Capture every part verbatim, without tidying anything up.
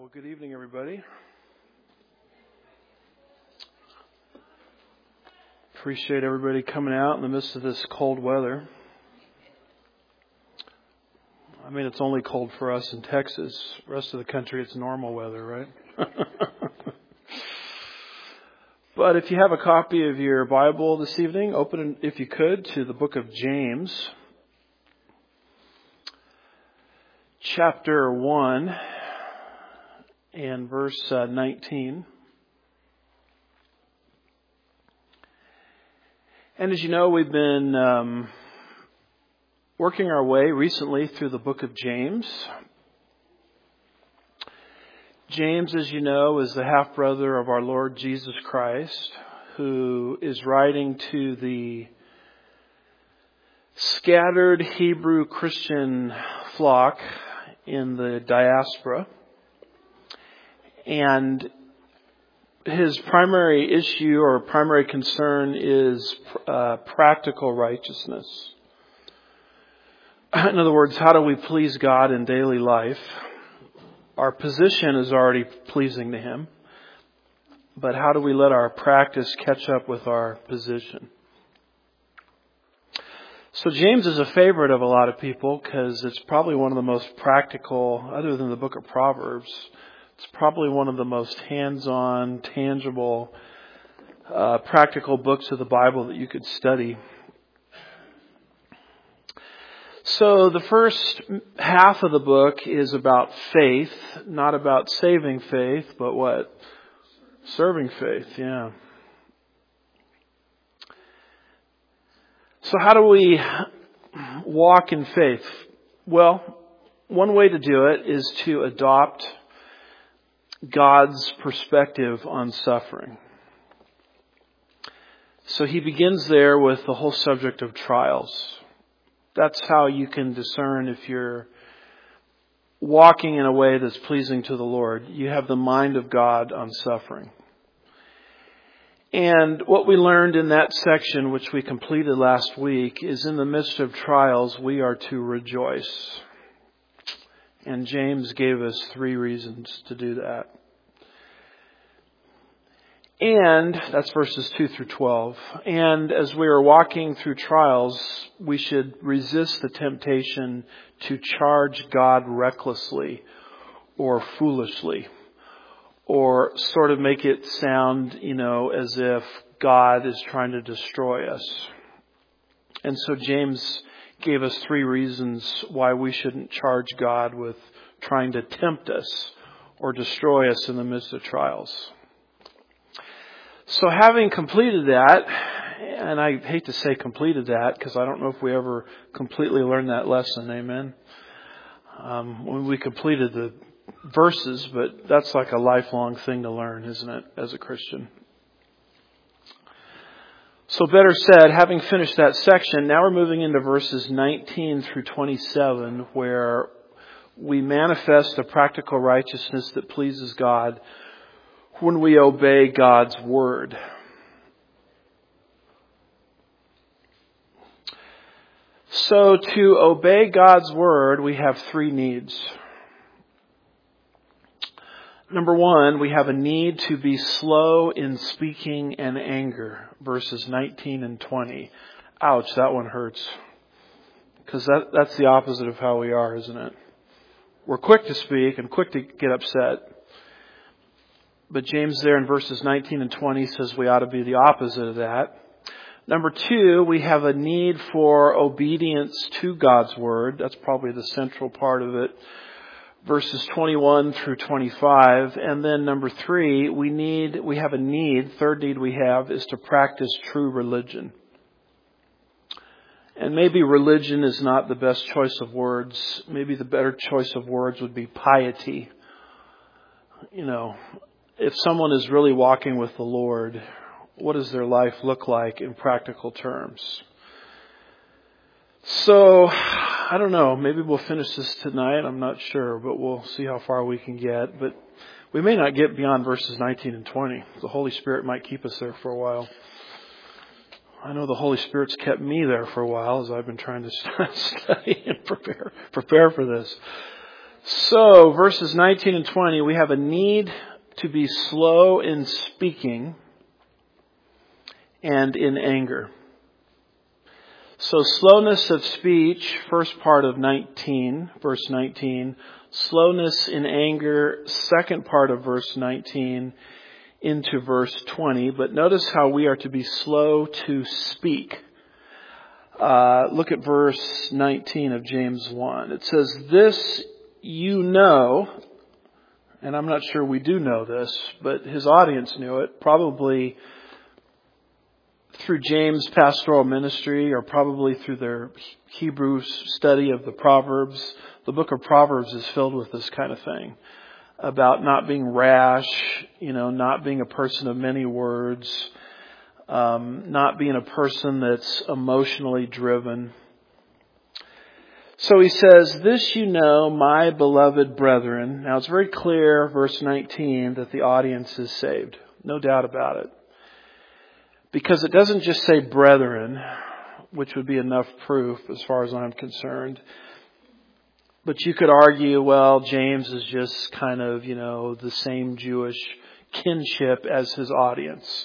Well, good evening, everybody. Appreciate everybody coming out in the midst of this cold weather. I mean, it's only cold for us in Texas. The rest of the country, it's normal weather, right? But if you have a copy of your Bible this evening, open it, if you could, to the book of James, chapter one and verse uh, nineteen. And as you know, we've been um, working our way recently through the book of James. James, as you know, is the half-brother of our Lord Jesus Christ, who is writing to the scattered Hebrew Christian flock in the diaspora. And his primary issue or primary concern is uh, practical righteousness. In other words, how do we please God in daily life? Our position is already pleasing to Him, but how do we let our practice catch up with our position? So James is a favorite of a lot of people because it's probably one of the most practical, other than the book of Proverbs, it's probably one of the most hands-on, tangible, uh, practical books of the Bible that you could study. So the first half of the book is about faith, not about saving faith, but what? Serving faith, yeah. So how do we walk in faith? Well, one way to do it is to adopt God's perspective on suffering. So he begins there with the whole subject of trials. That's how you can discern if you're walking in a way that's pleasing to the Lord. You have the mind of God on suffering. And what we learned in that section, which we completed last week, is in the midst of trials, we are to rejoice. And James gave us three reasons to do that. And that's verses two through twelve. And as we are walking through trials, we should resist the temptation to charge God recklessly or foolishly, or sort of make it sound, you know, as if God is trying to destroy us. And so James gave us three reasons why we shouldn't charge God with trying to tempt us or destroy us in the midst of trials. So having completed that, and I hate to say completed that because I don't know if we ever completely learned that lesson, amen? Um, when we completed the verses, but that's like a lifelong thing to learn, isn't it, as a Christian? So better said, having finished that section, now we're moving into verses nineteen through twenty-seven, where we manifest a practical righteousness that pleases God when we obey God's word. So to obey God's word, we have three needs. Number one, we have a need to be slow in speaking and anger. Verses nineteen and twenty. Ouch, that one hurts. Because that, that's the opposite of how we are, isn't it? We're quick to speak and quick to get upset. But James there in verses nineteen and twenty says we ought to be the opposite of that. Number two, we have a need for obedience to God's word. That's probably the central part of it. Verses twenty-one through twenty-five. And then number three, we need, we have a need, third need we have is to practice true religion. And maybe religion is not the best choice of words. Maybe the better choice of words would be piety. You know, if someone is really walking with the Lord, what does their life look like in practical terms? So, I don't know, maybe we'll finish this tonight, I'm not sure, but we'll see how far we can get. But we may not get beyond verses nineteen and twenty. The Holy Spirit might keep us there for a while. I know the Holy Spirit's kept me there for a while as I've been trying to study and prepare prepare for this. So, verses nineteen and twenty, we have a need to be slow in speaking and in anger. So, slowness of speech, first part of nineteen, verse nineteen. Slowness in anger, second part of verse nineteen into verse twenty. But notice how we are to be slow to speak. Uh, look at verse nineteen of James one. It says, "This you know," and I'm not sure we do know this, but his audience knew it, probably through James' pastoral ministry or probably through their Hebrew study of the Proverbs. The book of Proverbs is filled with this kind of thing about not being rash, you know, not being a person of many words, um, not being a person that's emotionally driven. So he says, "This you know, my beloved brethren." Now it's very clear, verse nineteen, that the audience is saved. No doubt about it. Because it doesn't just say brethren, which would be enough proof as far as I'm concerned. But you could argue, well, James is just kind of, you know, the same Jewish kinship as his audience.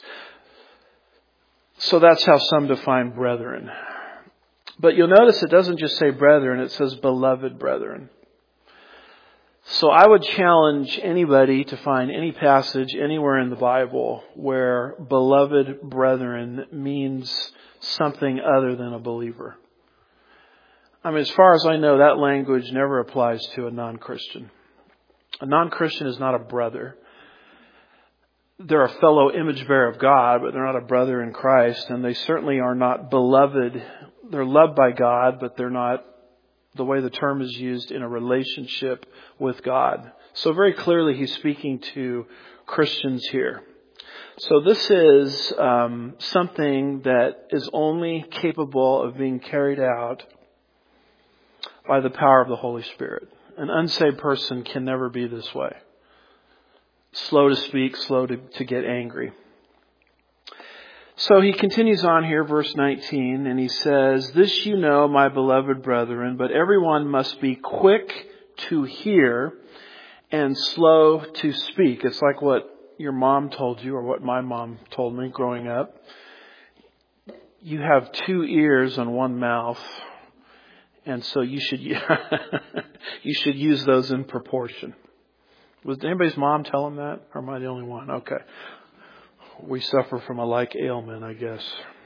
So that's how some define brethren. But you'll notice it doesn't just say brethren, it says beloved brethren. So I would challenge anybody to find any passage anywhere in the Bible where beloved brethren means something other than a believer. I mean, as far as I know, that language never applies to a non-Christian. A non-Christian is not a brother. They're a fellow image bearer of God, but they're not a brother in Christ, and they certainly are not beloved. They're loved by God, but they're not, the way the term is used, in a relationship with God. So very clearly he's speaking to Christians here. So this is um, something that is only capable of being carried out by the power of the Holy Spirit. An unsaved person can never be this way. Slow to speak, slow to, to get angry. So he continues on here, verse nineteen, and he says, "This you know, my beloved brethren, but everyone must be quick to hear and slow to speak." It's like what your mom told you, or what my mom told me growing up. You have two ears and one mouth, and so you should you should use those in proportion. Was anybody's mom tell them that, or am I the only one? Okay. We suffer from a like ailment, I guess.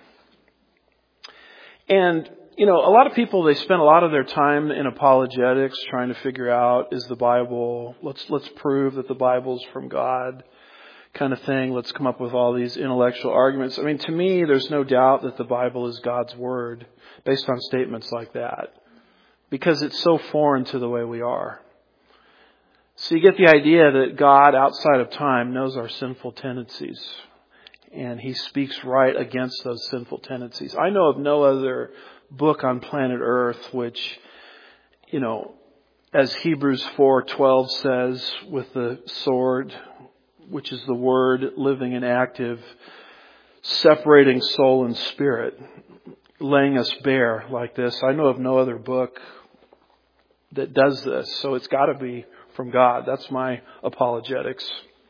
And, you know, a lot of people, they spend a lot of their time in apologetics trying to figure out, is the Bible, let's let's prove that the Bible's from God kind of thing. Let's come up with all these intellectual arguments. I mean, to me, there's no doubt that the Bible is God's Word based on statements like that, because it's so foreign to the way we are. So you get the idea that God, outside of time, knows our sinful tendencies. And he speaks right against those sinful tendencies. I know of no other book on planet Earth which, you know, as Hebrews four twelve says, with the sword, which is the word, living and active, separating soul and spirit, laying us bare like this. I know of no other book that does this. So it's got to be from God. That's my apologetics.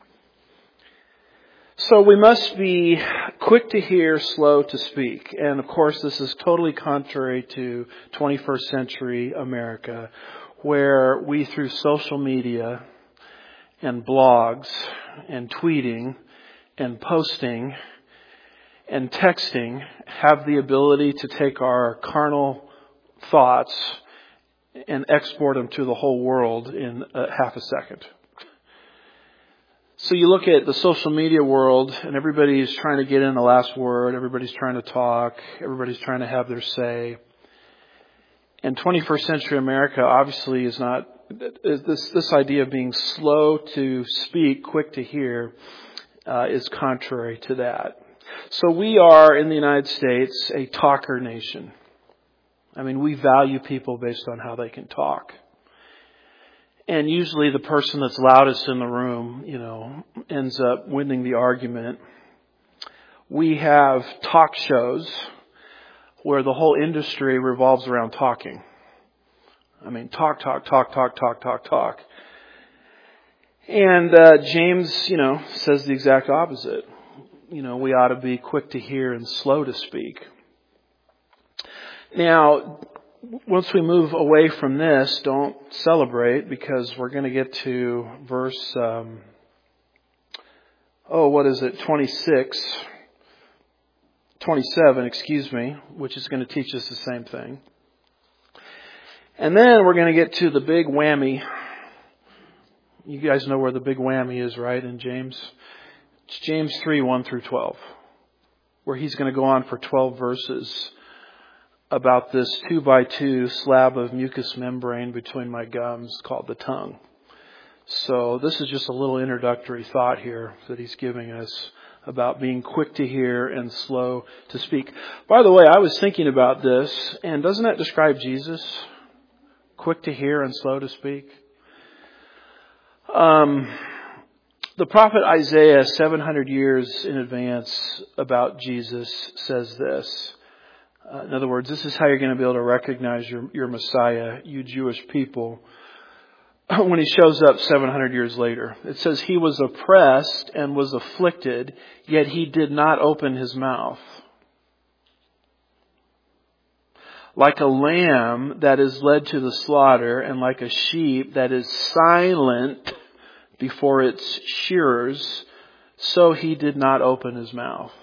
So we must be quick to hear, slow to speak. And of course, this is totally contrary to twenty-first century America, where we, through social media and blogs and tweeting and posting and texting, have the ability to take our carnal thoughts and export them to the whole world in a half a second. So you look at the social media world, and everybody's trying to get in the last word. Everybody's trying to talk. Everybody's trying to have their say. And twenty-first century America obviously is not, this this idea of being slow to speak, quick to hear, uh, is contrary to that. So we are, in the United States, a talker nation. I mean, we value people based on how they can talk. And usually the person that's loudest in the room, you know, ends up winning the argument. We have talk shows where the whole industry revolves around talking. I mean, talk, talk, talk, talk, talk, talk, talk. And uh, James, you know, says the exact opposite. You know, we ought to be quick to hear and slow to speak. Now, once we move away from this, don't celebrate, because we're going to get to verse, um, oh, what is it, twenty-six, twenty-seven, excuse me, which is going to teach us the same thing. And then we're going to get to the big whammy. You guys know where the big whammy is, right, in James? It's James three, one through twelve, where he's going to go on for twelve verses about this two by two slab of mucous membrane between my gums called the tongue. So this is just a little introductory thought here that he's giving us about being quick to hear and slow to speak. By the way, I was thinking about this, and doesn't that describe Jesus? Quick to hear and slow to speak. Um, the prophet Isaiah, seven hundred years in advance about Jesus, says this. Uh, in other words, this is how you're going to be able to recognize your, your Messiah, you Jewish people, when he shows up seven hundred years later. It says, he was oppressed and was afflicted, yet he did not open his mouth. Like a lamb that is led to the slaughter, and like a sheep that is silent before its shearers, so he did not open his mouth.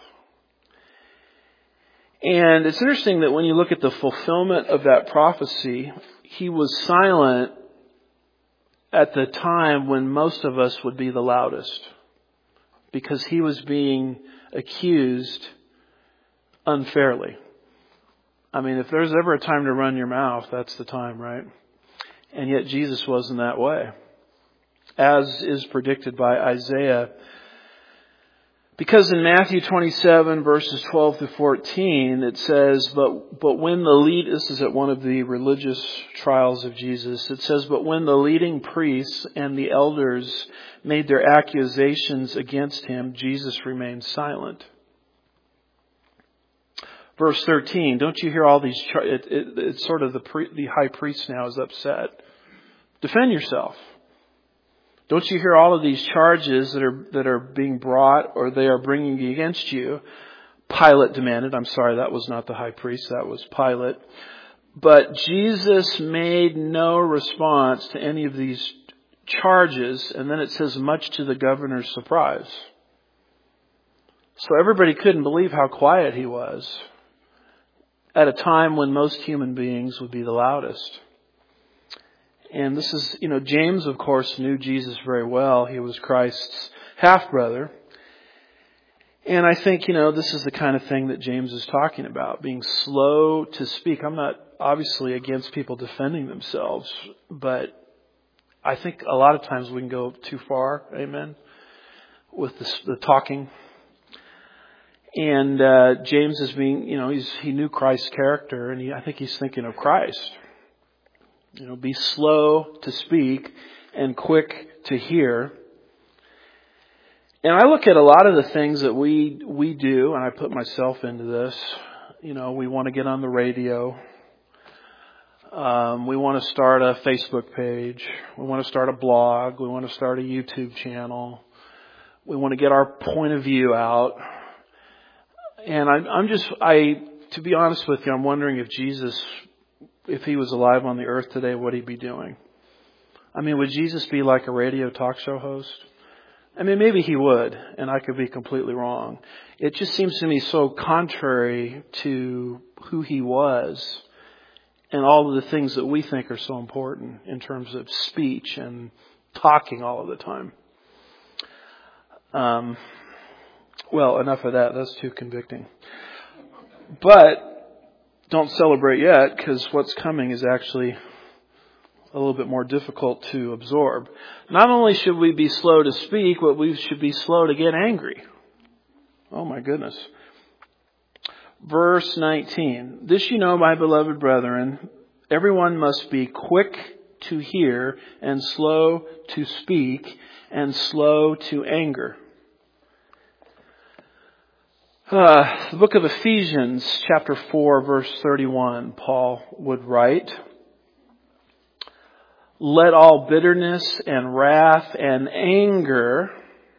And it's interesting that when you look at the fulfillment of that prophecy, he was silent at the time when most of us would be the loudest, because he was being accused unfairly. I mean, if there's ever a time to run your mouth, that's the time, right? And yet Jesus wasn't that way, as is predicted by Isaiah. Because in Matthew twenty-seven, verses twelve to fourteen, it says, but, but when the lead, this is at one of the religious trials of Jesus, it says, but when the leading priests and the elders made their accusations against him, Jesus remained silent. Verse thirteen, don't you hear all these, char- it, it, it's sort of the, pre, the high priest now is upset. Defend yourself. Don't you hear all of these charges that are that are being brought, or they are bringing against you? Pilate demanded. I'm sorry, that was not the high priest. That was Pilate. But Jesus made no response to any of these charges. And then it says, much to the governor's surprise. So everybody couldn't believe how quiet he was at a time when most human beings would be the loudest. And this is, you know, James, of course, knew Jesus very well. He was Christ's half-brother. And I think, you know, this is the kind of thing that James is talking about, being slow to speak. I'm not obviously against people defending themselves, but I think a lot of times we can go too far, amen, with the, the talking. And uh, James is being, you know, he's, he knew Christ's character, and he, I think he's thinking of Christ. You know, be slow to speak and quick to hear. And I look at a lot of the things that we we do, and I put myself into this. You know, we want to get on the radio. Um, we want to start a Facebook page. We want to start a blog. We want to start a YouTube channel. We want to get our point of view out. And I'm, I'm just, I, to be honest with you, I'm wondering if Jesus, if he was alive on the earth today, what he'd be doing. I mean, would Jesus be like a radio talk show host? I mean, maybe he would, and I could be completely wrong. It just seems to me so contrary to who he was and all of the things that we think are so important in terms of speech and talking all of the time. Um, well, enough of that. That's too convicting. But don't celebrate yet, because what's coming is actually a little bit more difficult to absorb. Not only should we be slow to speak, but we should be slow to get angry. Oh my goodness. Verse nineteen. This you know, my beloved brethren, everyone must be quick to hear and slow to speak and slow to anger. Uh, the book of Ephesians, chapter four, verse thirty-one, Paul would write, Let all bitterness and wrath and anger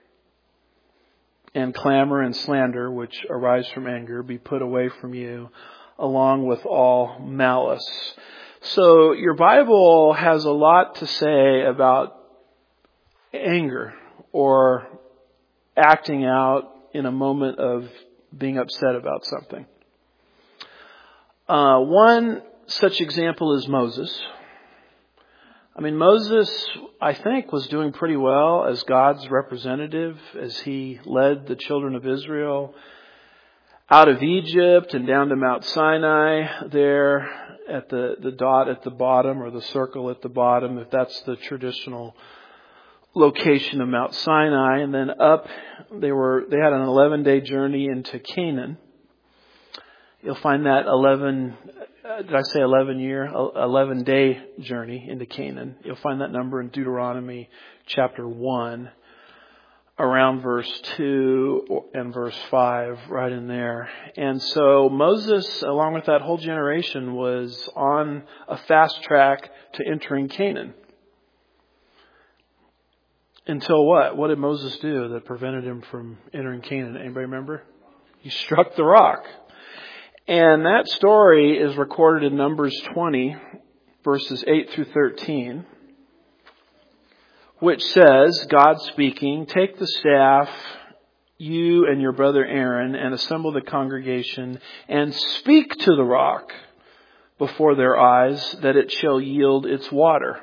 and clamor and slander, which arise from anger, be put away from you, along with all malice. So your Bible has a lot to say about anger or acting out in a moment of being upset about something. Uh, one such example is Moses. I mean, Moses, I think, was doing pretty well as God's representative as he led the children of Israel out of Egypt and down to Mount Sinai there at the, the dot at the bottom, or the circle at the bottom, if that's the traditional location of Mount Sinai. And then up, they were they had an eleven day journey into Canaan. You'll find that eleven, uh, did I say eleven year? eleven day journey into Canaan. You'll find that number in Deuteronomy chapter one, around verse two and verse five, right in there. And so Moses, along with that whole generation, was on a fast track to entering Canaan. Until what? What did Moses do that prevented him from entering Canaan? Anybody remember? He struck the rock. And that story is recorded in Numbers twenty, verses eight through thirteen, which says, God speaking, "Take the staff, you and your brother Aaron, and assemble the congregation, and speak to the rock before their eyes, that it shall yield its water.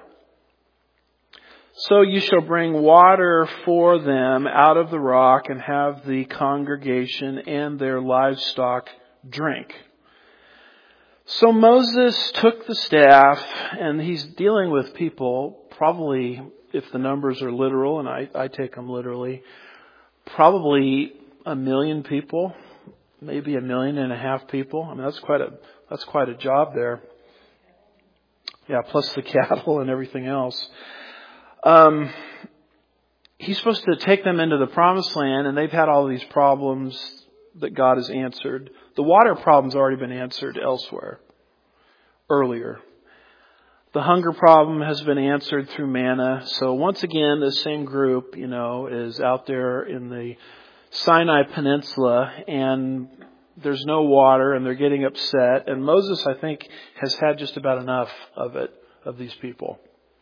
So you shall bring water for them out of the rock, and have the congregation and their livestock drink." So Moses took the staff, and he's dealing with people, probably, if the numbers are literal, and I, I take them literally, probably a million people, maybe a million and a half people. I mean, that's quite a that's quite a job there. Yeah, plus the cattle and everything else. Um, he's supposed to take them into the promised land, and they've had all these problems that God has answered. The water problem's already been answered elsewhere, earlier. The hunger problem has been answered through manna. So once again, this same group, you know, is out there in the Sinai Peninsula, and there's no water, and they're getting upset. And Moses, I think, has had just about enough of it, of these people.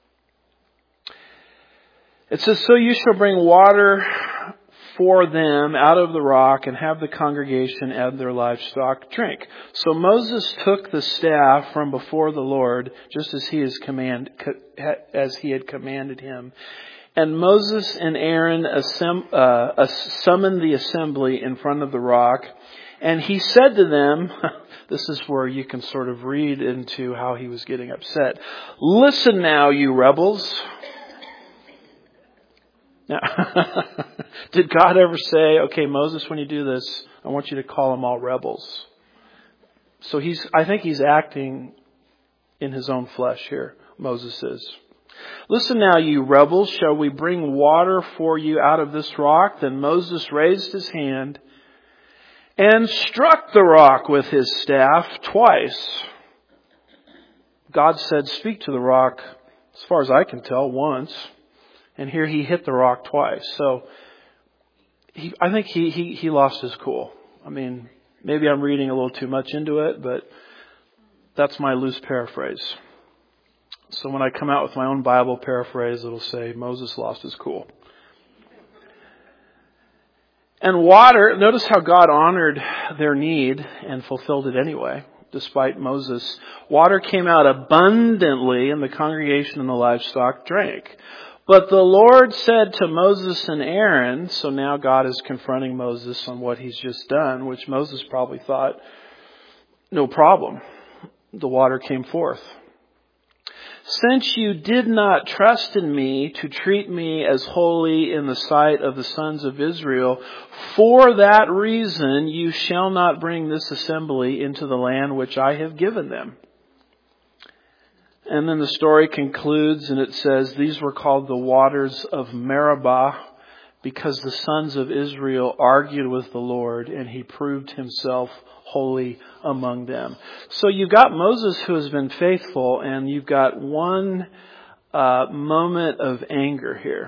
It says, "So you shall bring water for them out of the rock, and have the congregation and their livestock drink." So Moses took the staff from before the Lord, just as he has command, as he had commanded him. And Moses and Aaron assemb, uh, summoned the assembly in front of the rock, and he said to them, this is where you can sort of read into how he was getting upset. "Listen now, you rebels." Now, did God ever say, "Okay, Moses, when you do this, I want you to call them all rebels"? So he's, I think he's acting in his own flesh here. Moses is. "Listen now, you rebels, shall we bring water for you out of this rock?" Then Moses raised his hand and struck the rock with his staff twice. God said, "Speak to the rock," as far as I can tell, once. And here he hit the rock twice. So he, I think he, he, he lost his cool. I mean, maybe I'm reading a little too much into it, but that's my loose paraphrase. So when I come out with my own Bible paraphrase, it'll say Moses lost his cool. And water, notice how God honored their need and fulfilled it anyway, despite Moses. Water came out abundantly, and the congregation and the livestock drank. But the Lord said to Moses and Aaron, so now God is confronting Moses on what he's just done, which Moses probably thought, no problem. The water came forth. "Since you did not trust in me to treat me as holy in the sight of the sons of Israel, for that reason you shall not bring this assembly into the land which I have given them." And then the story concludes, and it says, "These were called the waters of Meribah, because the sons of Israel argued with the Lord, and he proved himself holy among them." So you've got Moses, who has been faithful, and you've got one uh, moment of anger here.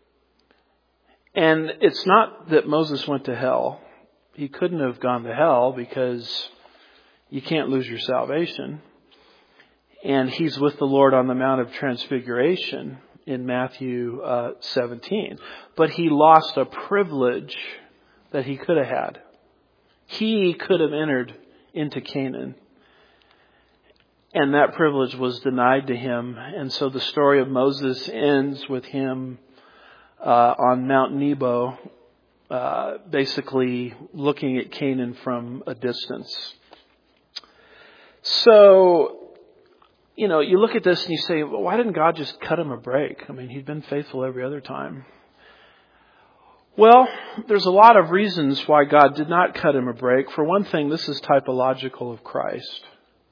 And it's not that Moses went to hell. He couldn't have gone to hell because you can't lose your salvation. And he's with the Lord on the Mount of Transfiguration in Matthew uh, seventeen. But he lost a privilege that he could have had. He could have entered into Canaan. And that privilege was denied to him. And so the story of Moses ends with him uh, on Mount Nebo, uh, basically looking at Canaan from a distance. So, you know, you look at this and you say, well, why didn't God just cut him a break? I mean, he'd been faithful every other time. Well, there's a lot of reasons why God did not cut him a break. For one thing, this is typological of Christ.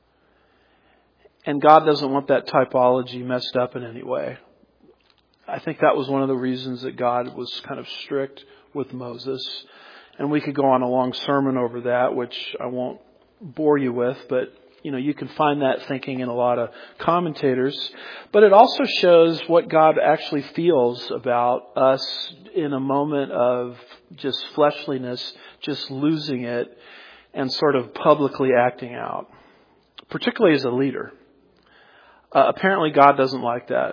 And God doesn't want that typology messed up in any way. I think that was one of the reasons that God was kind of strict with Moses. And we could go on a long sermon over that, which I won't bore you with, but you know, you can find that thinking in a lot of commentators. But it also shows what God actually feels about us in a moment of just fleshliness, just losing it and sort of publicly acting out, particularly as a leader. Uh, apparently God doesn't like that.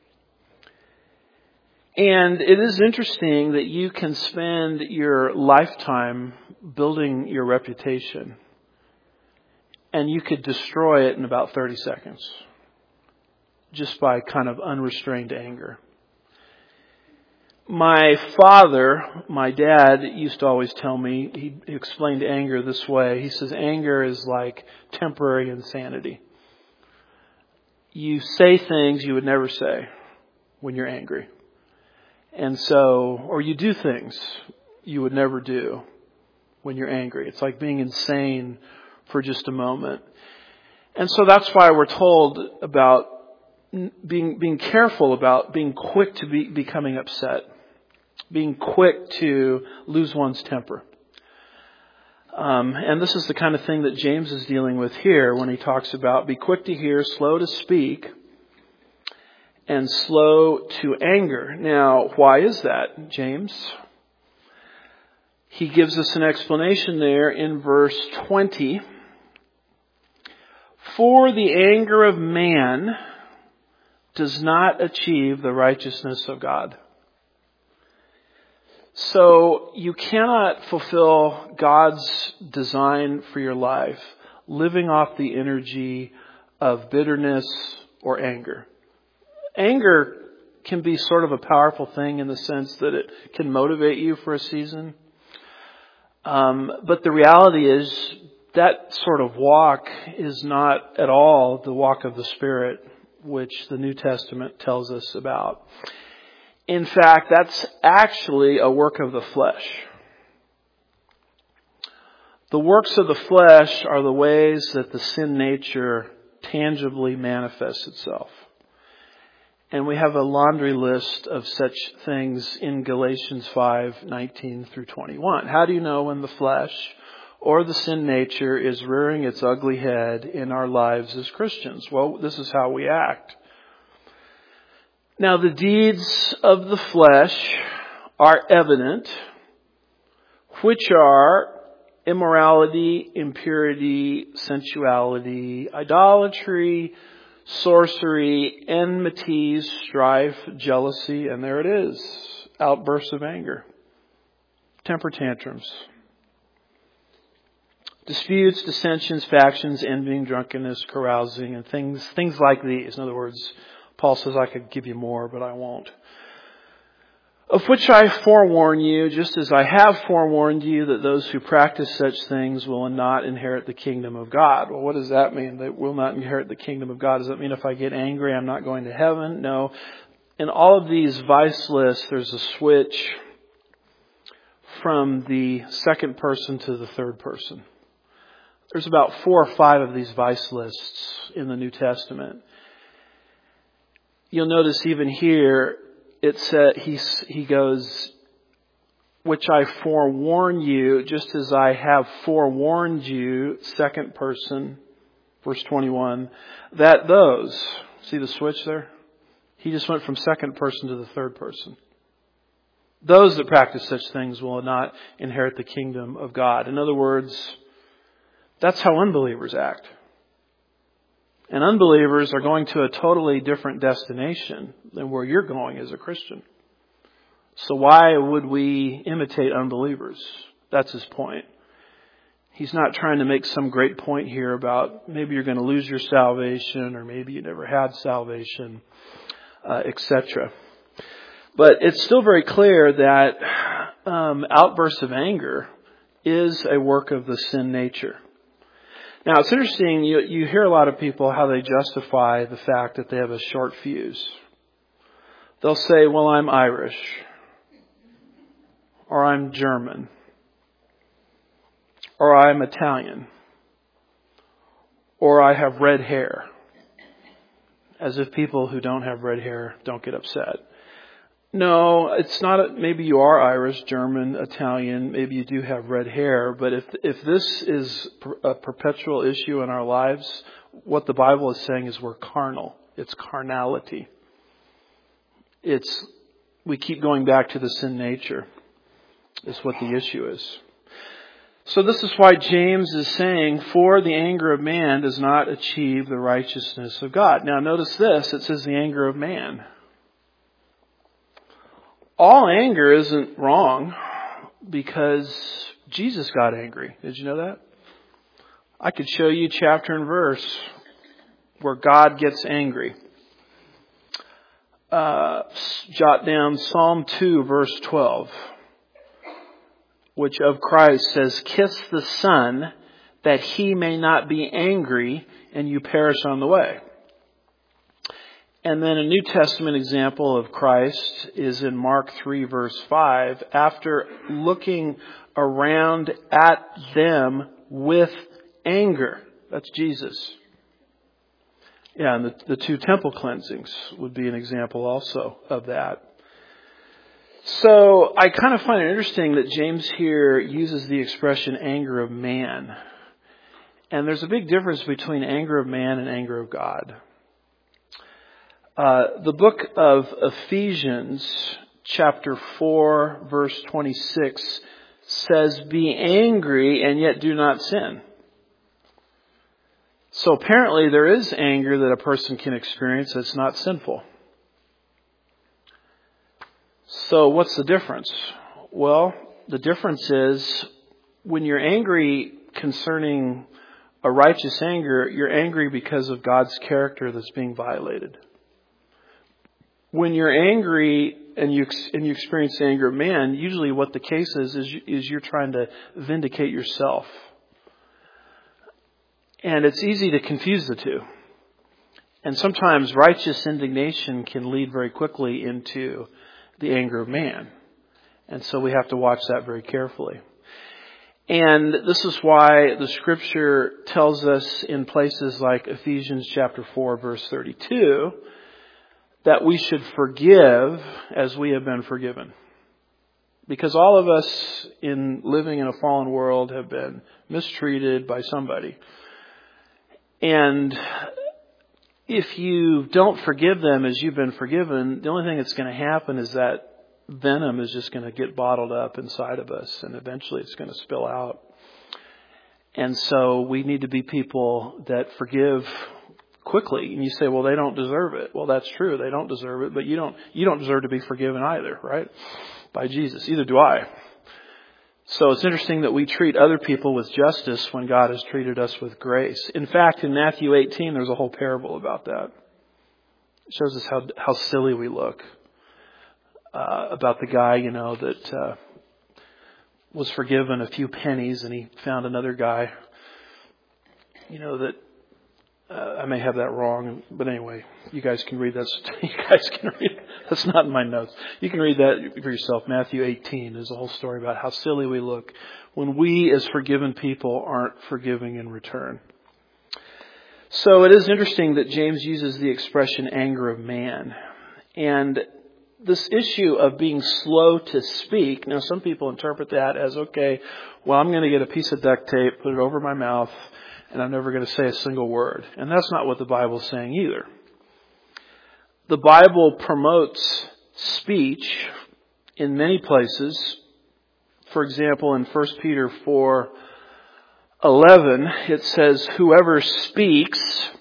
And it is interesting that you can spend your lifetime building your reputation, and you could destroy it in about thirty seconds just by kind of unrestrained anger. My father, my dad, used to always tell me, he explained anger this way. He says, anger is like temporary insanity. You say things you would never say when you're angry. And so, or you do things you would never do when you're angry. It's like being insane for just a moment. And so that's why we're told about being being careful about being quick to be becoming upset, being quick to lose one's temper. Um, and this is the kind of thing that James is dealing with here when he talks about be quick to hear, slow to speak, and slow to anger. Now, why is that, James? He gives us an explanation there in verse twenty. For the anger of man does not achieve the righteousness of God. So you cannot fulfill God's design for your life living off the energy of bitterness or anger. Anger can be sort of a powerful thing in the sense that it can motivate you for a season. Um, but the reality is that sort of walk is not at all the walk of the Spirit, which the New Testament tells us about. In fact, that's actually a work of the flesh. The works of the flesh are the ways that the sin nature tangibly manifests itself. And we have a laundry list of such things in Galatians five nineteen through twenty-one. How do you know when the flesh or the sin nature is rearing its ugly head in our lives as Christians? Well, this is how we act. Now, the deeds of the flesh are evident, which are immorality, impurity, sensuality, idolatry, sorcery, enmities, strife, jealousy, and there it is, outbursts of anger, temper tantrums, disputes, dissensions, factions, envying, drunkenness, carousing, and things things like these. In other words, Paul says, I could give you more, but I won't. Of which I forewarn you, just as I have forewarned you, that those who practice such things will not inherit the kingdom of God. Well, what does that mean? They will not inherit the kingdom of God. Does that mean if I get angry, I'm not going to heaven? No. In all of these vice lists, there's a switch from the second person to the third person. There's about four or five of these vice lists in the New Testament. You'll notice even here, it said, he, he goes, which I forewarn you, just as I have forewarned you, second person, verse twenty-one, that those, see the switch there? He He just went from second person to the third person. Those that practice such things will not inherit the kingdom of God. In other words, that's how unbelievers act. And unbelievers are going to a totally different destination than where you're going as a Christian. So why would we imitate unbelievers? That's his point. He's not trying to make some great point here about maybe you're going to lose your salvation or maybe you never had salvation, uh, et cetera. But it's still very clear that um, outbursts of anger is a work of the sin nature. Now, it's interesting, you, you hear a lot of people how they justify the fact that they have a short fuse. They'll say, well, I'm Irish, or I'm German, or I'm Italian, or I have red hair, as if people who don't have red hair don't get upset. No, it's not. A, maybe you are Irish, German, Italian. Maybe you do have red hair. But if if this is a perpetual issue in our lives, what the Bible is saying is we're carnal. It's carnality. It's we keep going back to the sin nature. Is what the issue is. So this is why James is saying, "For the anger of man does not achieve the righteousness of God." Now, notice this. It says the anger of man. All anger isn't wrong because Jesus got angry. Did you know that? I could show you chapter and verse where God gets angry. Uh, jot down Psalm two, verse twelve, which of Christ says, "Kiss the Son, that he may not be angry and you perish on the way." And then a New Testament example of Christ is in Mark three, verse five. After looking around at them with anger. That's Jesus. Yeah, and the, the two temple cleansings would be an example also of that. So I kind of find it interesting that James here uses the expression anger of man. And there's a big difference between anger of man and anger of God. Uh, the book of Ephesians, chapter four, verse twenty-six, says, "Be angry and yet do not sin." So apparently there is anger that a person can experience that's not sinful. So what's the difference? Well, the difference is when you're angry concerning a righteous anger, you're angry because of God's character that's being violated. When you're angry and you and you experience the anger of man, usually what the case is is, is you're trying to vindicate yourself. And it's easy to confuse the two. And sometimes righteous indignation can lead very quickly into the anger of man. And so we have to watch that very carefully. And this is why the scripture tells us in places like Ephesians chapter four, verse thirty-two, that we should forgive as we have been forgiven. Because all of us in living in a fallen world have been mistreated by somebody. And if you don't forgive them as you've been forgiven, the only thing that's going to happen is that venom is just going to get bottled up inside of us, and eventually it's going to spill out. And so we need to be people that forgive quickly. And you say, well, they don't deserve it. Well, that's true. They don't deserve it, but you don't, you don't deserve to be forgiven either, right? By Jesus. Either do I. So it's interesting that we treat other people with justice when God has treated us with grace. In fact, in Matthew eighteen, there's a whole parable about that. It shows us how, how silly we look. Uh, about the guy, you know, that, uh, was forgiven a few pennies and he found another guy, you know, that, Uh, I may have that wrong, but anyway, you guys can read that. You guys can read. That's not in my notes. You can read that for yourself. Matthew eighteen. There's a whole story about how silly we look when we, as forgiven people, aren't forgiving in return. So it is interesting that James uses the expression "anger of man," and this issue of being slow to speak. Now, some people interpret that as, okay, well, I'm going to get a piece of duct tape, put it over my mouth, and I'm never going to say a single word. And that's not what the Bible's saying either. The Bible promotes speech in many places. For example, in First Peter four eleven, it says, "Whoever speaks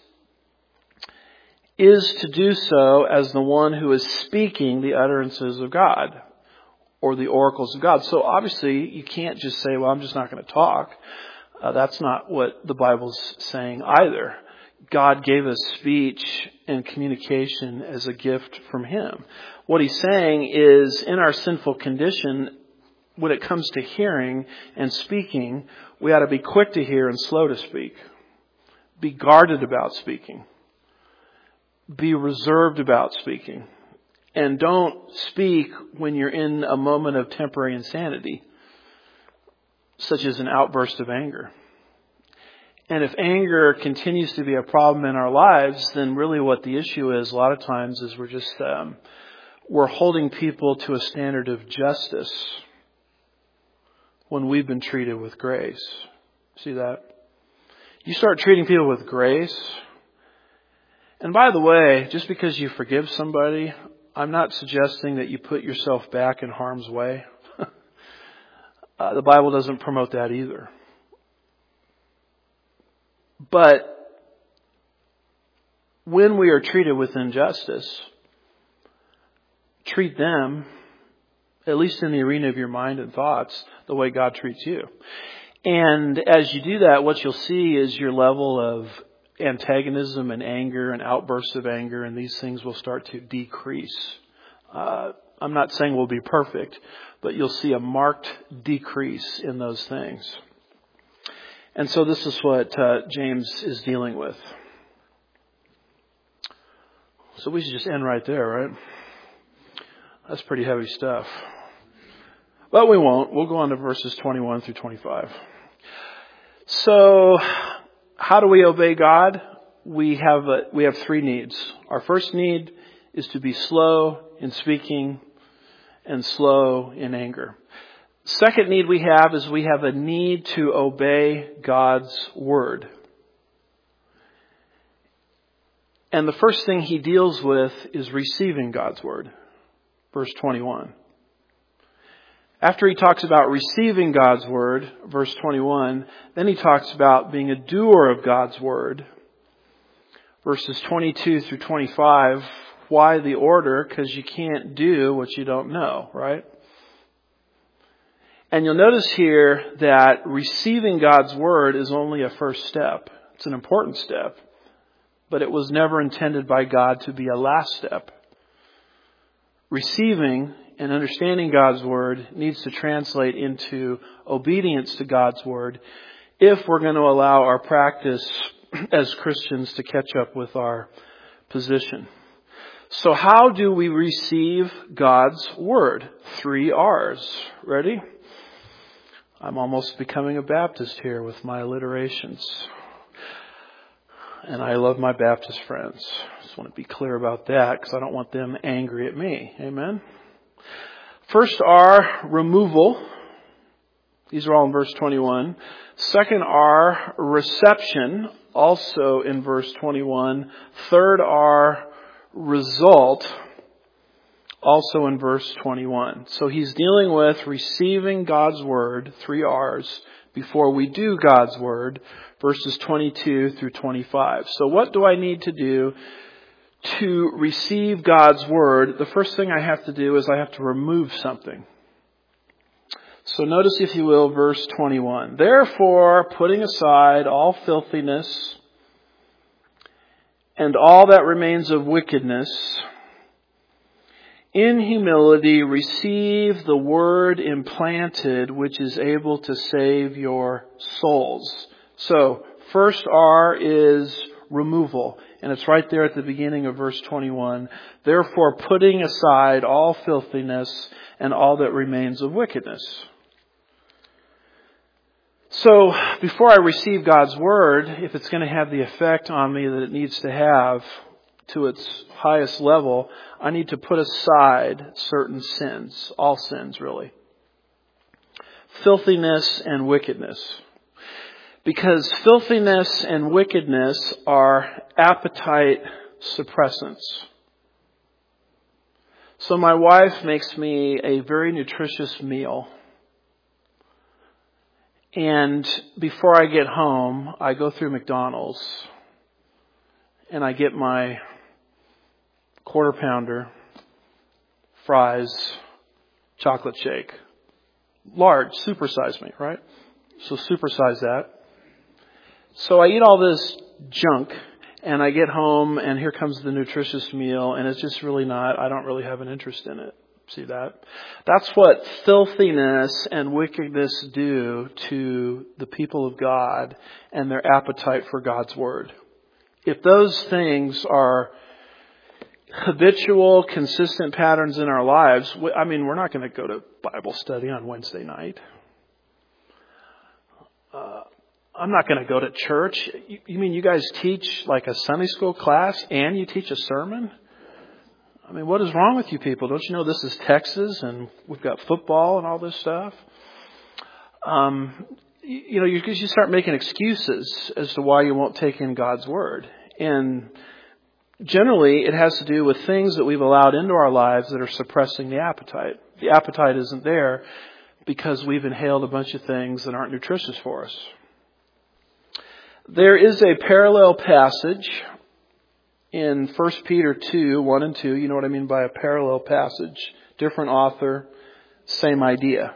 is to do so as the one who is speaking the utterances of God," or the oracles of God. So obviously, you can't just say, well, I'm just not going to talk. Uh, that's not what the Bible's saying either. God gave us speech and communication as a gift from Him. What He's saying is, in our sinful condition, when it comes to hearing and speaking, we ought to be quick to hear and slow to speak. Be guarded about speaking. Be reserved about speaking. And don't speak when you're in a moment of temporary insanity, such as an outburst of anger. And if anger continues to be a problem in our lives, then really what the issue is a lot of times is we're just, um, we're holding people to a standard of justice when we've been treated with grace. See that? You start treating people with grace. And by the way, just because you forgive somebody, I'm not suggesting that you put yourself back in harm's way. uh, the Bible doesn't promote that either. But when we are treated with injustice, treat them, at least in the arena of your mind and thoughts, the way God treats you. And as you do that, what you'll see is your level of antagonism and anger and outbursts of anger, and these things will start to decrease. Uh, I'm not saying we'll be perfect, but you'll see a marked decrease in those things. And so this is what uh, James is dealing with. So we should just end right there, right? That's pretty heavy stuff. But we won't. We'll go on to verses twenty-one through twenty-five. So, how do we obey God? We have a, we have three needs. Our first need is to be slow in speaking and slow in anger. Second need we have is we have a need to obey God's word. And the first thing he deals with is receiving God's word. Verse twenty-one. After he talks about receiving God's word, verse twenty-one, then he talks about being a doer of God's word. Verses twenty-two through twenty-five, why the order? Because you can't do what you don't know, right? And you'll notice here that receiving God's word is only a first step. It's an important step, but it was never intended by God to be a last step. Receiving and understanding God's word needs to translate into obedience to God's word if we're going to allow our practice as Christians to catch up with our position. So how do we receive God's word? Three R's. Ready? I'm almost becoming a Baptist here with my alliterations. And I love my Baptist friends. I just want to be clear about that because I don't want them angry at me. Amen? First R, removal. These are all in verse twenty-one. Second R, reception. Also in verse twenty-one. Third R, result. Also in verse twenty-one. So he's dealing with receiving God's word, three R's, before we do God's word, verses twenty-two through twenty-five. So what do I need to do to receive God's word? The first thing I have to do is I have to remove something. So notice, if you will, verse twenty-one. Therefore, putting aside all filthiness and all that remains of wickedness, in humility receive the word implanted, which is able to save your souls. So, first R is removal. And it's right there at the beginning of verse twenty-one. Therefore, putting aside all filthiness and all that remains of wickedness. So, before I receive God's word, if it's going to have the effect on me that it needs to have to its highest level, I need to put aside certain sins. All sins, really. Filthiness and wickedness. Because filthiness and wickedness are appetite suppressants. So my wife makes me a very nutritious meal. And before I get home, I go through McDonald's and I get my quarter pounder, fries, chocolate shake. Large, supersize me, right? So supersize that. So I eat all this junk and I get home and here comes the nutritious meal and it's just really not, I don't really have an interest in it. See that? That's what filthiness and wickedness do to the people of God and their appetite for God's Word. If those things are habitual, consistent patterns in our lives, I mean, we're not going to go to Bible study on Wednesday night. Uh, I'm not going to go to church. You, you mean you guys teach like a Sunday school class and you teach a sermon? I mean, what is wrong with you people? Don't you know this is Texas and we've got football and all this stuff? Um, you, you know, you, you start making excuses as to why you won't take in God's Word. And generally, it has to do with things that we've allowed into our lives that are suppressing the appetite. The appetite isn't there because we've inhaled a bunch of things that aren't nutritious for us. There is a parallel passage in First Peter two, one and two. You know what I mean by a parallel passage. Different author, same idea.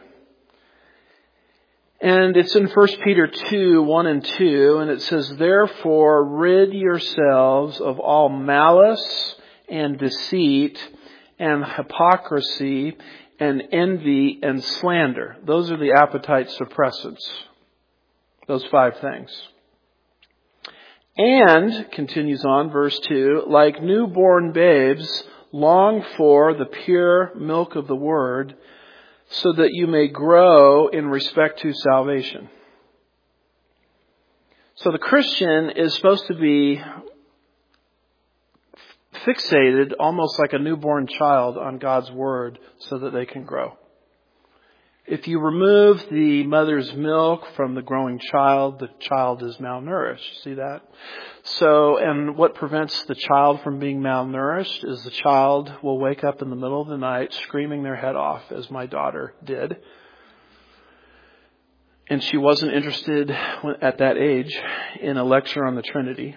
And it's in First Peter two, one and two, and it says, "Therefore rid yourselves of all malice and deceit and hypocrisy and envy and slander." Those are the appetite suppressants. Those five things. "And," continues on, verse two, "like newborn babes, long for the pure milk of the Word, so that you may grow in respect to salvation." So the Christian is supposed to be fixated almost like a newborn child on God's Word so that they can grow. If you remove the mother's milk from the growing child, the child is malnourished. See that? So, and what prevents the child from being malnourished is the child will wake up in the middle of the night screaming their head off, as my daughter did. And she wasn't interested at that age in a lecture on the Trinity.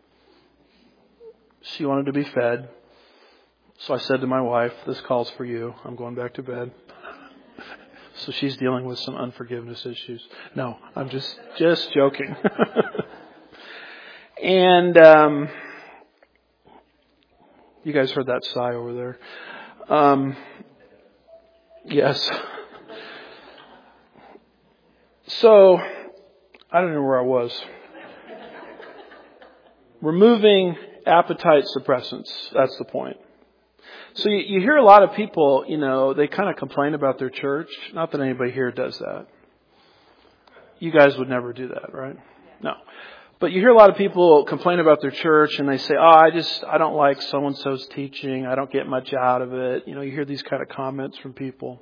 She wanted to be fed. So I said to my wife, "This call's for you. I'm going back to bed." So she's dealing with some unforgiveness issues. No, I'm just just joking. And um, you guys heard that sigh over there. Um, yes. So I don't know where I was. Removing appetite suppressants. That's the point. So you, you hear a lot of people, you know, they kind of complain about their church. Not that anybody here does that. You guys would never do that, right? No. But you hear a lot of people complain about their church and they say, "Oh, I just, I don't like so-and-so's teaching. I don't get much out of it." You know, you hear these kind of comments from people.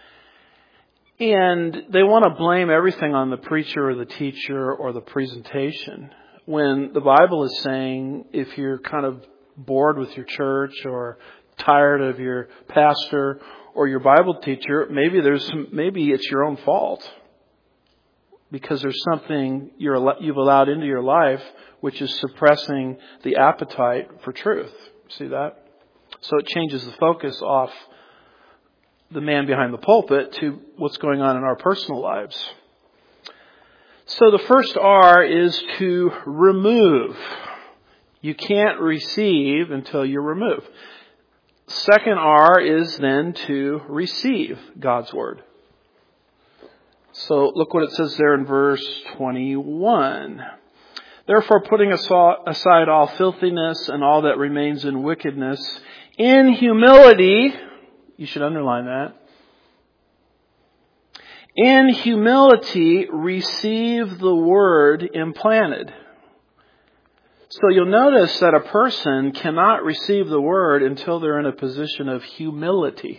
And they want to blame everything on the preacher or the teacher or the presentation. When the Bible is saying if you're kind of bored with your church or tired of your pastor or your Bible teacher, maybe there's some, maybe it's your own fault because there's something you're, you've allowed into your life which is suppressing the appetite for truth. See that? So it changes the focus off the man behind the pulpit to what's going on in our personal lives. So the first R is to remove. You can't receive until you remove. Second R is then to receive God's Word. So look what it says there in verse twenty-one. "Therefore, putting aside all filthiness and all that remains in wickedness, in humility," you should underline that, "in humility receive the Word implanted." So you'll notice that a person cannot receive the Word until they're in a position of humility.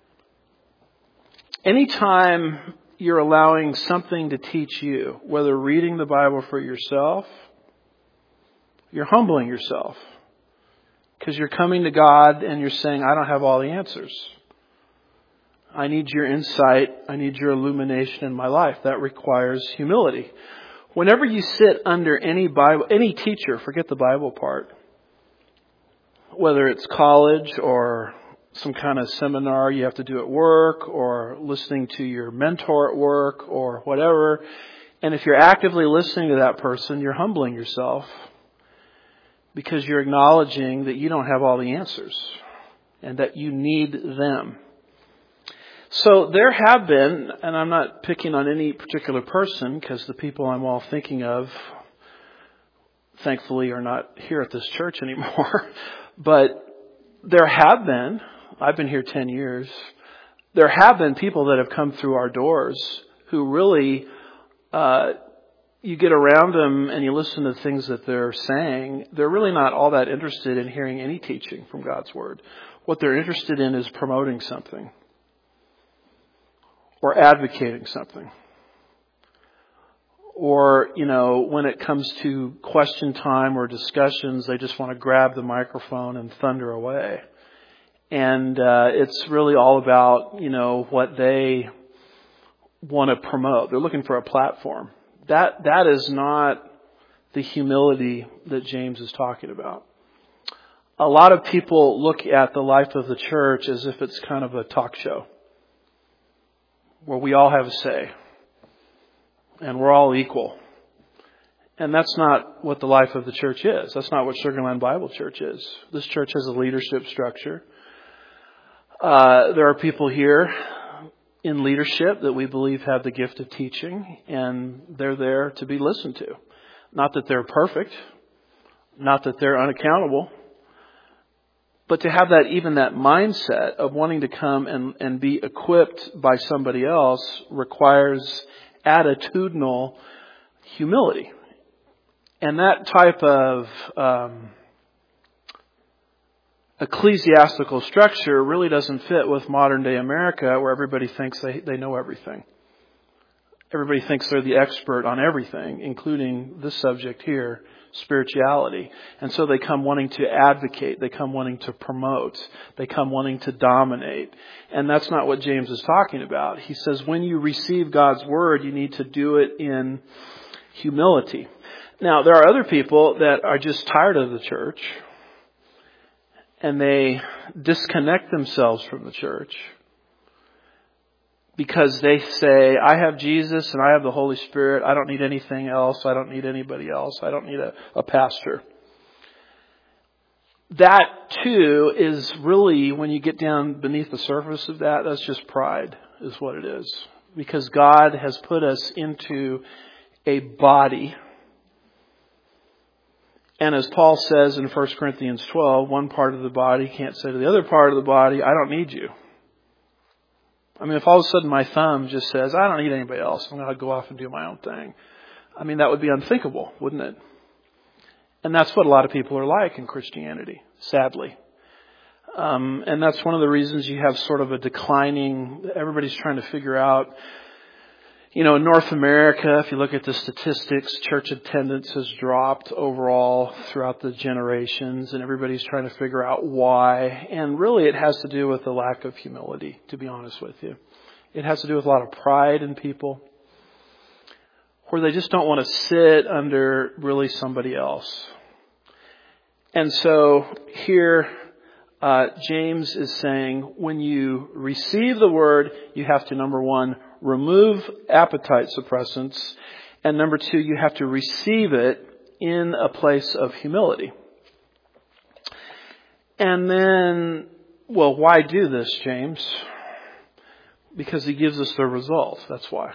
Anytime you're allowing something to teach you, whether reading the Bible for yourself, you're humbling yourself. Because you're coming to God and you're saying, I don't have all the answers. I need your insight. I need your illumination in my life. That requires humility. Whenever you sit under any Bible, any teacher, forget the Bible part, whether it's college or some kind of seminar you have to do at work or listening to your mentor at work or whatever, and if you're actively listening to that person, you're humbling yourself because you're acknowledging that you don't have all the answers and that you need them. So there have been, and I'm not picking on any particular person because the people I'm all thinking of, thankfully, are not here at this church anymore. But there have been, I've been here ten years, there have been people that have come through our doors who really, uh, you get around them and you listen to things that they're saying, they're really not all that interested in hearing any teaching from God's Word. What they're interested in is promoting something or advocating something. Or, you know, when it comes to question time or discussions, they just want to grab the microphone and thunder away. And uh, it's really all about, you know, what they want to promote. They're looking for a platform. That that is not the humility that James is talking about. A lot of people look at the life of the church as if it's kind of a talk show where we all have a say and we're all equal. And that's not what the life of the church is. That's not what Sugar Land Bible Church is. This church has a leadership structure. Uh, there are people here in leadership that we believe have the gift of teaching, and they're there to be listened to. Not that they're perfect, not that they're unaccountable, but to have that, even that mindset of wanting to come and, and be equipped by somebody else requires attitudinal humility. And that type of um, ecclesiastical structure really doesn't fit with modern day America, where everybody thinks they, they know everything. Everybody thinks they're the expert on everything, including this subject here, spirituality. And so they come wanting to advocate. They come wanting to promote. They come wanting to dominate. And that's not what James is talking about. He says when you receive God's Word, you need to do it in humility. Now, there are other people that are just tired of the church, and they disconnect themselves from the church because they say, I have Jesus and I have the Holy Spirit. I don't need anything else. I don't need anybody else. I don't need a, a pastor. That, too, is really, when you get down beneath the surface of that, that's just pride, is what it is. Because God has put us into a body. And as Paul says in First Corinthians twelve, one part of the body can't say to the other part of the body, I don't need you. I mean, if all of a sudden my thumb just says, I don't need anybody else, I'm going to go off and do my own thing. I mean, that would be unthinkable, wouldn't it? And that's what a lot of people are like in Christianity, sadly. Um, and that's one of the reasons you have sort of a declining, everybody's trying to figure out, you know, in North America, if you look at the statistics, church attendance has dropped overall throughout the generations, and everybody's trying to figure out why. And really it has to do with the lack of humility, to be honest with you. It has to do with a lot of pride in people, where they just don't want to sit under really somebody else. And so here, uh, James is saying, when you receive the Word, you have to, number one, remove appetite suppressants. And number two, you have to receive it in a place of humility. And then, well, why do this, James? Because he gives us the result. That's why.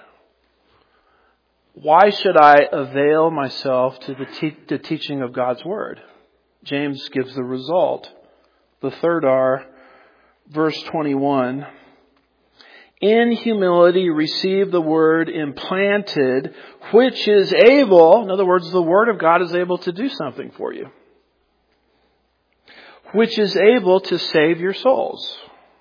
Why should I avail myself to the, te- the teaching of God's Word? James gives the result. The third R, verse twenty-one. In humility receive the Word implanted, which is able, in other words, the Word of God is able to do something for you, which is able to save your souls.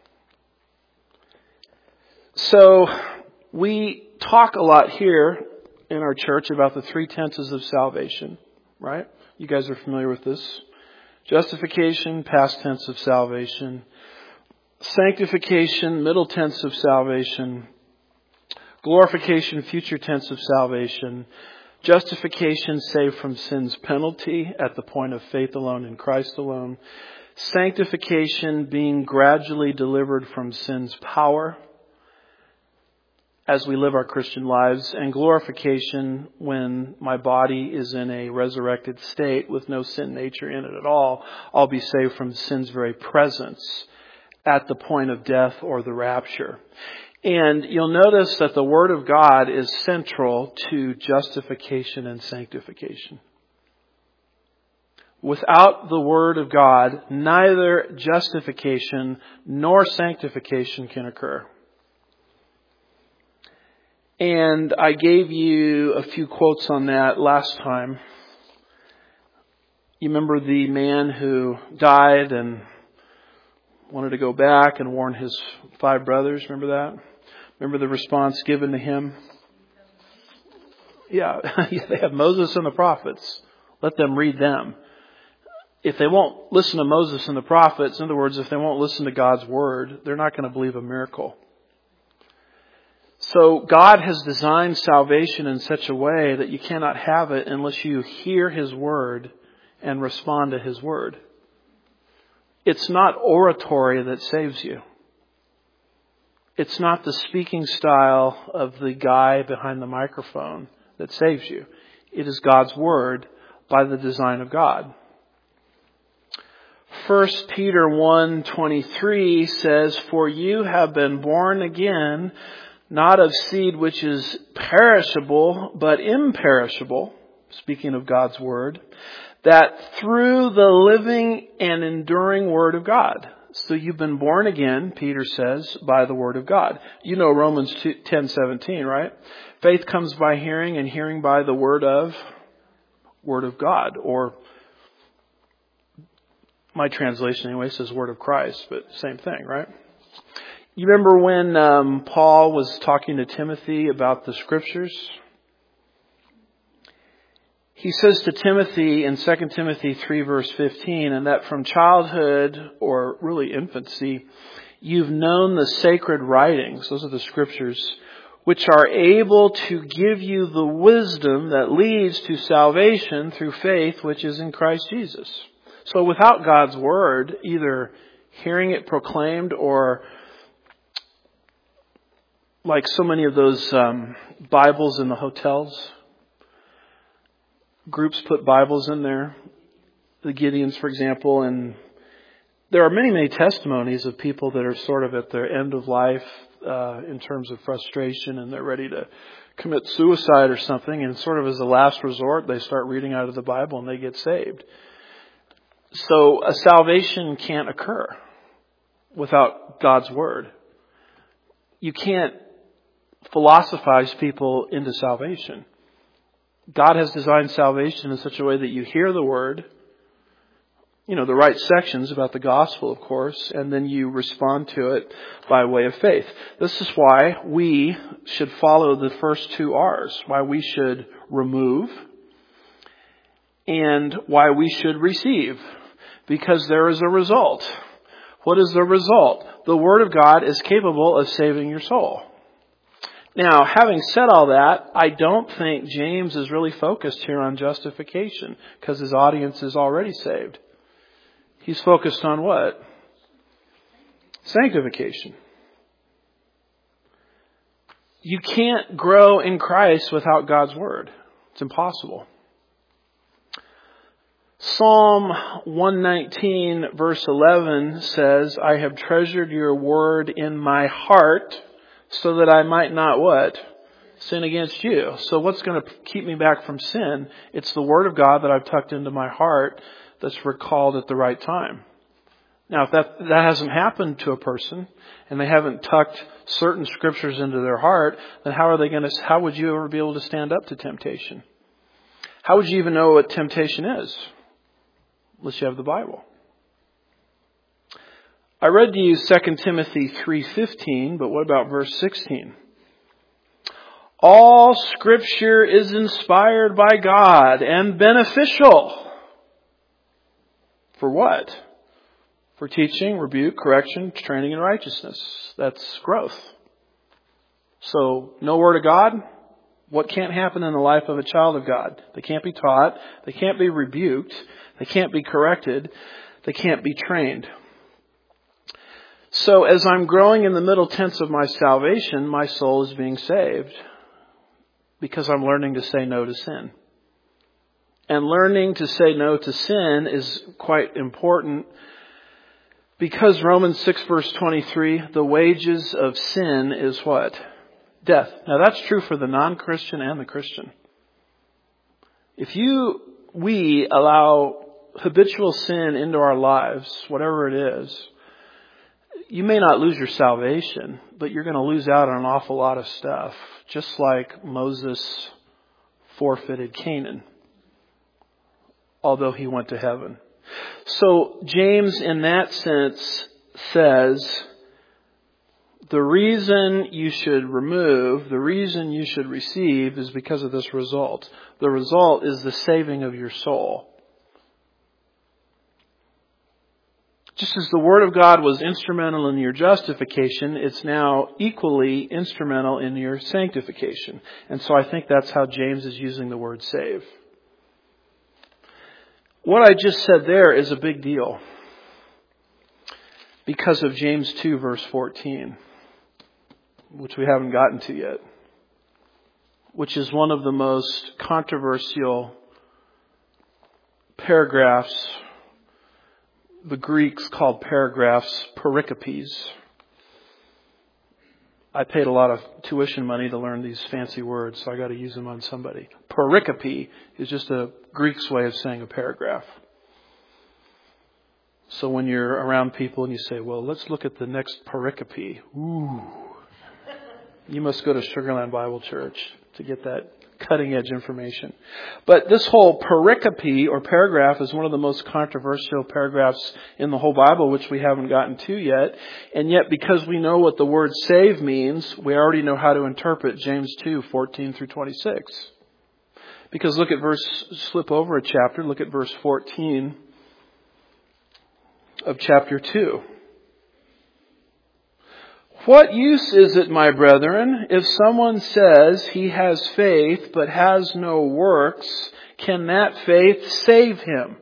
So we talk a lot here in our church about the three tenses of salvation, right? You guys are familiar with this. Justification, past tense of salvation. Sanctification, middle tense of salvation. Glorification, future tense of salvation. Justification, saved from sin's penalty at the point of faith alone in Christ alone. Sanctification, being gradually delivered from sin's power as we live our Christian lives. And glorification, when my body is in a resurrected state with no sin nature in it at all, I'll be saved from sin's very presence at the point of death or the rapture. And you'll notice that the Word of God is central to justification and sanctification. Without the Word of God, neither justification nor sanctification can occur. And I gave you a few quotes on that last time. You remember the man who died and wanted to go back and warn his five brothers? Remember that? Remember the response given to him? Yeah, they have Moses and the prophets. Let them read them. If they won't listen to Moses and the prophets, in other words, if they won't listen to God's word, they're not going to believe a miracle. So God has designed salvation in such a way that you cannot have it unless you hear His word and respond to His word. It's not oratory that saves you. It's not the speaking style of the guy behind the microphone that saves you. It is God's word by the design of God. First Peter one twenty-three says, "For you have been born again, not of seed which is perishable, but imperishable," speaking of God's word, "that through the living and enduring word of God." So you've been born again, Peter says, by the word of God. You know Romans ten seventeen, right? Faith comes by hearing, and hearing by the word of word of God. Or my translation anyway says word of Christ, but same thing, right? You remember when um, Paul was talking to Timothy about the Scriptures? He says to Timothy in Second Timothy three verse fifteen, "And that from childhood, or really infancy, you've known the sacred writings," those are the Scriptures, "which are able to give you the wisdom that leads to salvation through faith which is in Christ Jesus." So without God's word, either hearing it proclaimed or like so many of those um, Bibles in the hotels, groups put Bibles in there, the Gideons, for example, and there are many, many testimonies of people that are sort of at their end of life uh, in terms of frustration, and they're ready to commit suicide or something, and sort of as a last resort, they start reading out of the Bible and they get saved. So a salvation can't occur without God's word. You can't philosophize people into salvation. God has designed salvation in such a way that you hear the word, you know, the right sections about the gospel, of course, and then you respond to it by way of faith. This is why we should follow the first two R's, why we should remove and why we should receive, because there is a result. What is the result? The Word of God is capable of saving your soul. Now, having said all that, I don't think James is really focused here on justification because his audience is already saved. He's focused on what? Sanctification. You can't grow in Christ without God's Word. It's impossible. Psalm one nineteen verse eleven says, "I have treasured your word in my heart so that I might not" what? Sin against you. So what's going to keep me back from sin? It's the word of God that I've tucked into my heart that's recalled at the right time. Now, if that, that hasn't happened to a person and they haven't tucked certain scriptures into their heart, then how are they going to, how would you ever be able to stand up to temptation? How would you even know what temptation is? Unless you have the Bible. I read to you Second Timothy three fifteen, but what about verse sixteen? "All Scripture is inspired by God and beneficial For what? For teaching, rebuke, correction, training in righteousness. That's growth. So, no Word of God. What can't happen in the life of a child of God? They can't be taught. They can't be rebuked. They can't be corrected. They can't be trained. So as I'm growing in the middle tense of my salvation, my soul is being saved because I'm learning to say no to sin. And learning to say no to sin is quite important because Romans six verse twenty-three, the wages of sin is what? Death. Now that's true for the non-Christian and the Christian. If you, we allow habitual sin into our lives, whatever it is, you may not lose your salvation, but you're going to lose out on an awful lot of stuff, just like Moses forfeited Canaan, although he went to heaven. So James, in that sense, says the reason you should remove, the reason you should receive is because of this result. The result is the saving of your soul. Just as the Word of God was instrumental in your justification, it's now equally instrumental in your sanctification. And so I think that's how James is using the word save. What I just said there is a big deal because of James two verse fourteen, which we haven't gotten to yet, which is one of the most controversial paragraphs. The Greeks called paragraphs perikopes. I paid a lot of tuition money to learn these fancy words, so I got to use them on somebody. Pericope is just a Greek's way of saying a paragraph. So when you're around people and you say, well, let's look at the next pericope. Ooh. You must go to Sugarland Bible Church to get that cutting edge information. But this whole pericope or paragraph is one of the most controversial paragraphs in the whole Bible, which we haven't gotten to yet. And yet, because we know what the word save means, we already know how to interpret James two, fourteen through twenty-six. Because look at verse, slip over a chapter, look at verse fourteen of chapter two. What use is it, my brethren, if someone says he has faith but has no works? Can that faith save him?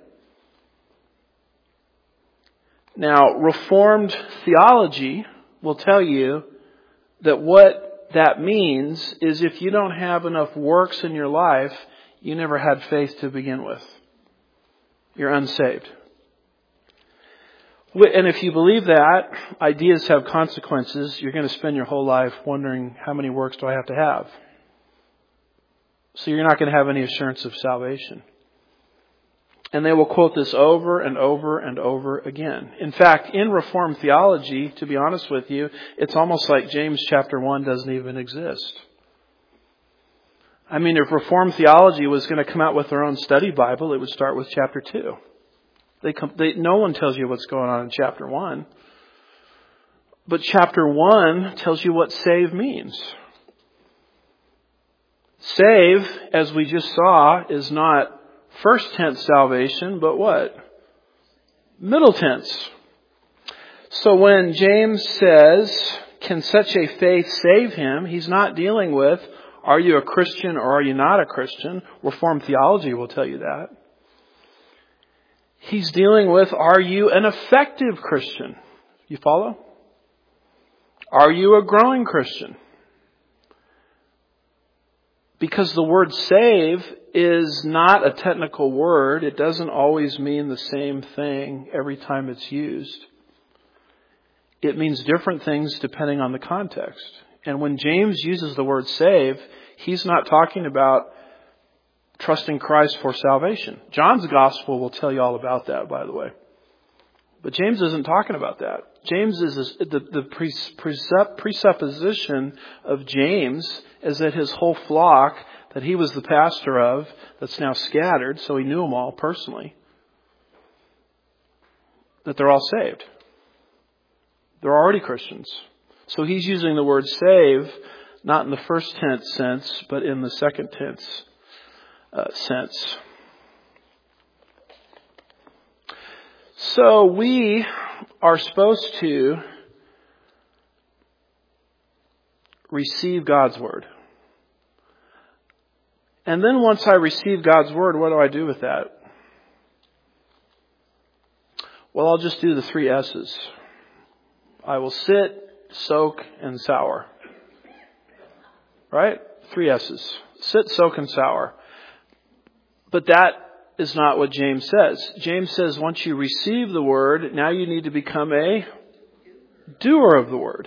Now, Reformed theology will tell you that what that means is if you don't have enough works in your life, you never had faith to begin with. You're unsaved. And if you believe that, ideas have consequences. You're going to spend your whole life wondering, how many works do I have to have? So you're not going to have any assurance of salvation. And they will quote this over and over and over again. In fact, in Reformed theology, to be honest with you, it's almost like James chapter one doesn't even exist. I mean, if Reformed theology was going to come out with their own study Bible, it would start with chapter two. They, they, no one tells you what's going on in chapter one. But chapter one tells you what save means. Save, as we just saw, is not first tense salvation, but what? Middle tense. So when James says, can such a faith save him? He's not dealing with, are you a Christian or are you not a Christian? Reformed theology will tell you that. He's dealing with, are you an effective Christian? You follow? Are you a growing Christian? Because the word save is not a technical word. It doesn't always mean the same thing every time it's used. It means different things depending on the context. And when James uses the word save, he's not talking about trusting Christ for salvation. John's gospel will tell you all about that, by the way. But James isn't talking about that. James is the, the presupposition of James is that his whole flock that he was the pastor of, that's now scattered, so he knew them all personally, that they're all saved. They're already Christians. So he's using the word save not in the first tense sense, but in the second tense Uh, sense. So we are supposed to receive God's Word. And then once I receive God's Word, what do I do with that? Well, I'll just do the three S's. I will sit, soak, and sour. Right? Three S's. Sit, soak, and sour. But that is not what James says. James says once you receive the Word, now you need to become a doer of the Word.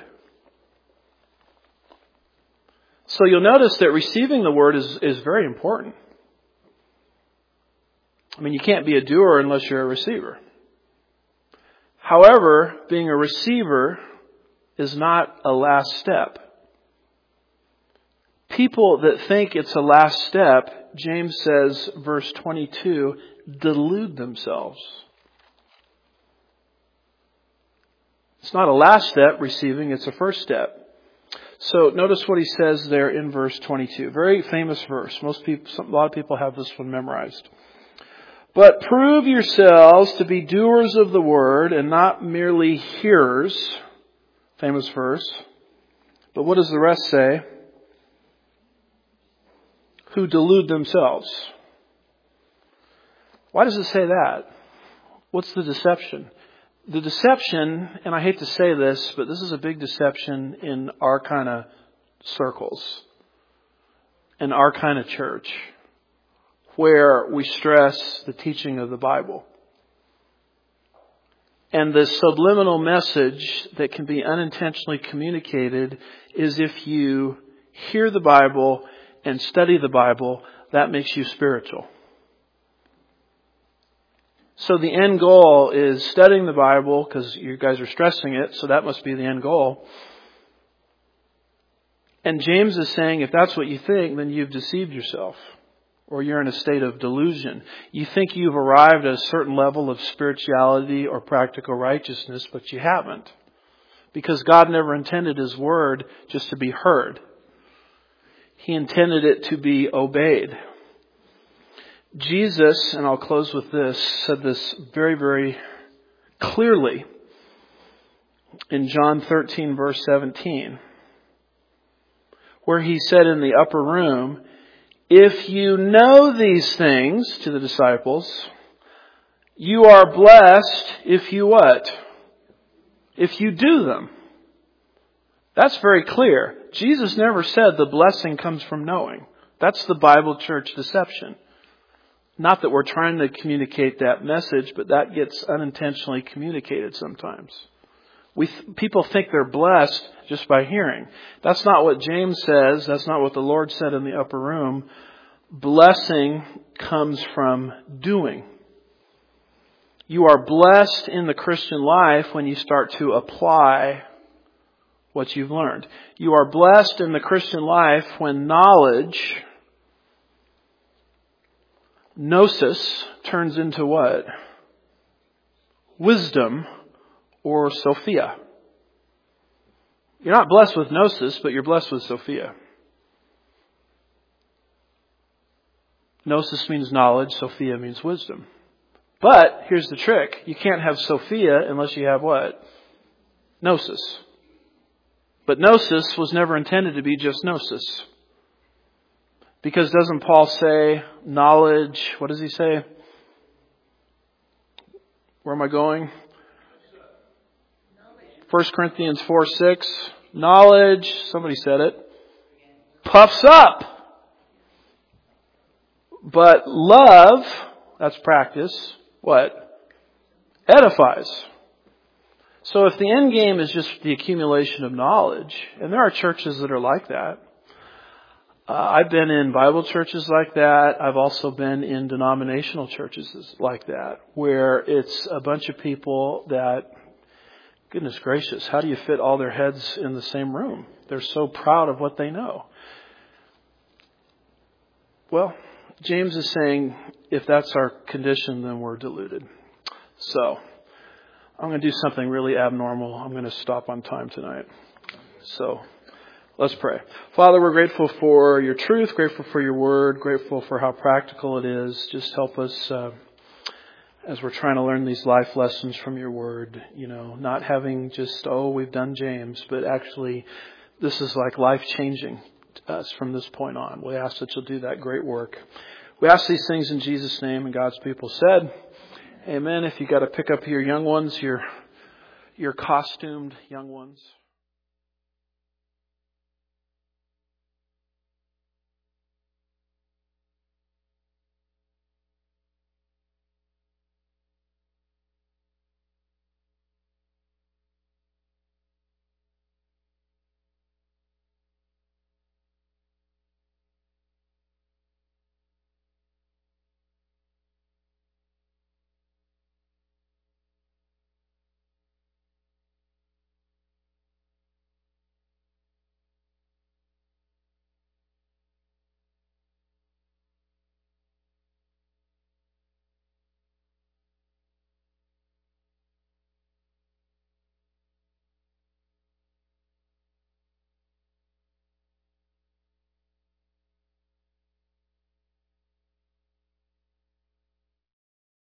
So you'll notice that receiving the Word is, is very important. I mean, you can't be a doer unless you're a receiver. However, being a receiver is not a last step. People that think it's a last step, James says, verse twenty-two, delude themselves. It's not a last step, receiving, it's a first step. So notice what he says there in verse twenty-two. Very famous verse. Most people, some, a lot of people have this one memorized. But prove yourselves to be doers of the word and not merely hearers. Famous verse. But what does the rest say? Who delude themselves. Why does it say that? What's the deception? The deception, and I hate to say this, but this is a big deception in our kind of circles, in our kind of church, where we stress the teaching of the Bible. And the subliminal message that can be unintentionally communicated is if you hear the Bible and study the Bible, that makes you spiritual. So the end goal is studying the Bible, because you guys are stressing it, so that must be the end goal. And James is saying if that's what you think, then you've deceived yourself. Or you're in a state of delusion. You think you've arrived at a certain level of spirituality or practical righteousness, but you haven't. Because God never intended His Word just to be heard. He intended it to be obeyed. Jesus, and I'll close with this, said this very, very clearly in John thirteen, verse seventeen, where He said in the upper room, if you know these things, to the disciples, you are blessed if you what? If you do them. That's very clear. Jesus never said the blessing comes from knowing. That's the Bible church deception. Not that we're trying to communicate that message, but that gets unintentionally communicated sometimes. We people think they're blessed just by hearing. That's not what James says. That's not what the Lord said in the upper room. Blessing comes from doing. You are blessed in the Christian life when you start to apply what you've learned. You are blessed in the Christian life when knowledge, gnosis, turns into what? Wisdom or Sophia. You're not blessed with gnosis, but you're blessed with Sophia. Gnosis means knowledge, Sophia means wisdom. But here's the trick. You can't have Sophia unless you have what? Gnosis. But gnosis was never intended to be just gnosis. Because doesn't Paul say knowledge, what does he say? Where am I going? First Corinthians four six. Knowledge, somebody said it, puffs up. But love, that's practice, what? Edifies. So if the end game is just the accumulation of knowledge, and there are churches that are like that. Uh, I've been in Bible churches like that. I've also been in denominational churches like that, where it's a bunch of people that, goodness gracious, how do you fit all their heads in the same room? They're so proud of what they know. Well, James is saying if that's our condition, then we're deluded. So I'm going to do something really abnormal. I'm going to stop on time tonight. So let's pray. Father, we're grateful for your truth, grateful for your word, grateful for how practical it is. Just help us uh, as we're trying to learn these life lessons from your word, you know, not having just, oh, we've done James, but actually this is like life changing to us from this point on. We ask that you'll do that great work. We ask these things in Jesus' name, and God's people said, amen. If you got to pick up your young ones, your, your costumed young ones.